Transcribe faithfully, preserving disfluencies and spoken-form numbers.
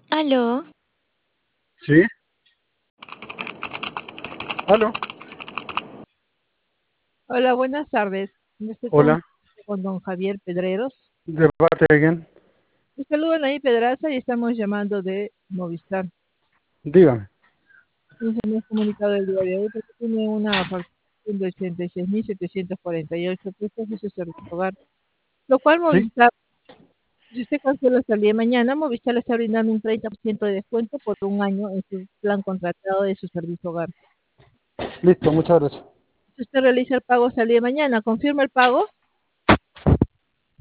¿Aló? Sí, aló, Hola, buenas tardes. Me estoy hola, comunicando con don Javier Pedreros. de parte de quién, Me saludan ahí Pedraza y estamos llamando de Movistar. dígame. Nos hemos comunicado el día de hoy porque tiene una facturación de ochenta y seis mil setecientos cuarenta y ocho pesos de su servicio hogar, lo cual Sí, Movistar, si usted cancela hasta el día de mañana, Movistar le está brindando un treinta por ciento de descuento por un año en su plan contratado de su servicio hogar. listo, muchas gracias. Si usted realiza el pago hasta el día de mañana, confirma el pago